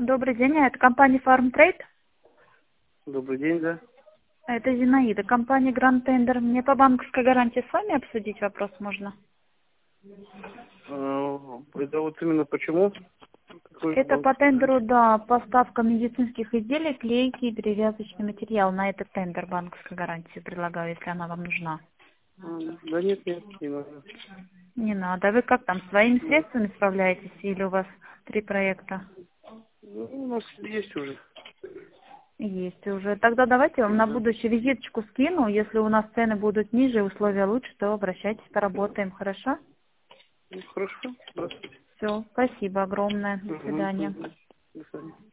Добрый день, это компания Farmtrade. Добрый день, да. Это Зинаида, компания Grand Tender. Мне по банковской гарантии с вами обсудить вопрос можно? Это вот именно почему? Какой Это банк? по тендеру, да, поставка медицинских изделий, клейки и перевязочный материал. На этот тендер банковской гарантии предлагаю, если она вам нужна. Да нет, не надо. Не надо. Вы как там, своими Ну, средствами справляетесь или у вас 3 проекта? у нас есть уже. Есть уже. Тогда давайте я вам на Да. будущее визиточку скину. Если у нас цены будут ниже, условия лучше, то обращайтесь, поработаем. Хорошо? Ну, хорошо. Здравствуйте. Все. Спасибо огромное. До Мгм, свидания. мгм. До свидания.